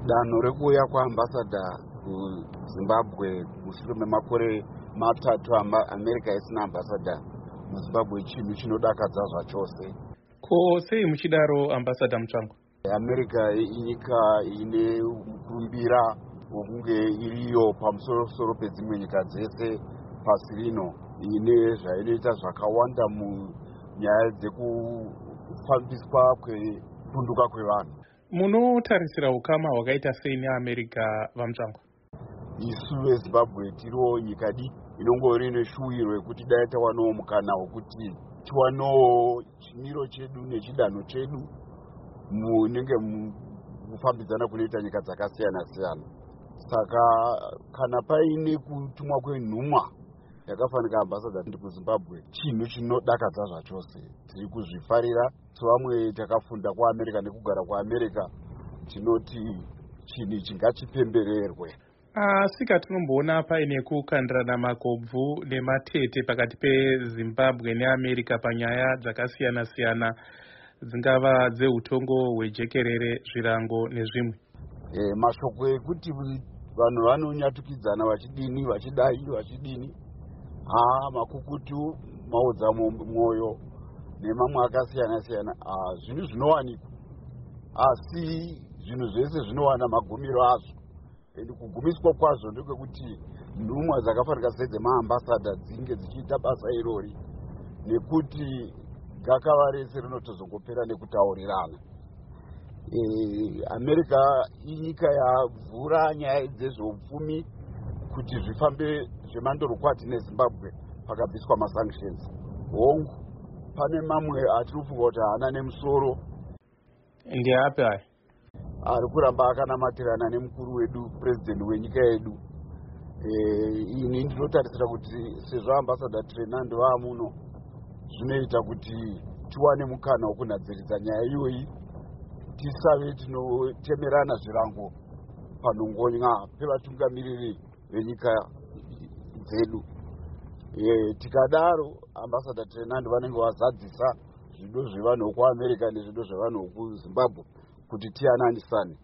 Danho rekuuya kwaambassadha kuZimbabwe mushure memakore matatu America isina ambassadha muZimbabwe chinhu chinodakadza zvachose. Ko sei muchidaro ambassadha Mutsvangu? America inyika ine mukurumbira wokunge iriyo pamusoro pedzimwe nyika dzese pasi rino, ine zvainoita zvakawanda munyaya dzekufambiswa kwekunduka kwevanhu. Munotarisira ukama hwakaita sei neAmerica vaMutsvangu? Isu veZimbabwe tiriwo nyika inongori neshuwiro yekuti dai tawanawo mukana wekuti tiwanewo chimiro chedu nechidanho chedu munenge mufambidzana kunoita nyika dzakasiyana siyana. Saka kana paine kutumwa kwenhumwa yakafanika ambassadha kuZimbabwe, chinhu chinodakadza zvachose. Tiri kuzvifarira sevamwe takafunda kuAmerica nekugara kuAmerica, tinoti chinhu chingachipembererwe. Asi katinomboona paine kukandirana makobvu nematete pakati peZimbabwe neAmerica panyaya dzakasiyana siyana, dzingava dzeutongo hwejekerere, zvirango nezvimwe. Mashoko ekuti vanhu vanonyatukidzana vachidini makukutu, maodza mwoyo nemamwe akasiyana siyana, zvinhu zvinowanikwa, asi zvinhu zvese zvinowana magumiro azvo. Kugumiswa kwazvo ndekwekuti nhumwa dzakafanika sedzemaambassadha dzinge dzichiita basa irori, nekuti gakava rese rinotozongopera nekutaurirana. America inyika yavhura nyaya dzezveupfumi kuti zvifambe zvemandorokwati neZimbabwe pakabviswa masanctions. Hongu, pane mamwe atiri kufunga kuti haana nemusoro. Ndeapi aya? Ari kuramba akanamatirana nemukuru wedu, president wenyika yedu. Ini ndinotarisira kuti sezvo ambassadha Trenand vaamuno, zvinoita kuti tiwane mukana wokunadziridza nyaya iyoyi, tisave tinotemerana zvirango panhongonya pevatungamiriri venyika dzedu. Tikadaro ambassadha Trenand vanenge vazadzisa zvido zvevanhu vekuAmerica nezvido zvevanhu vekuZimbabwe kuti tiyananisane.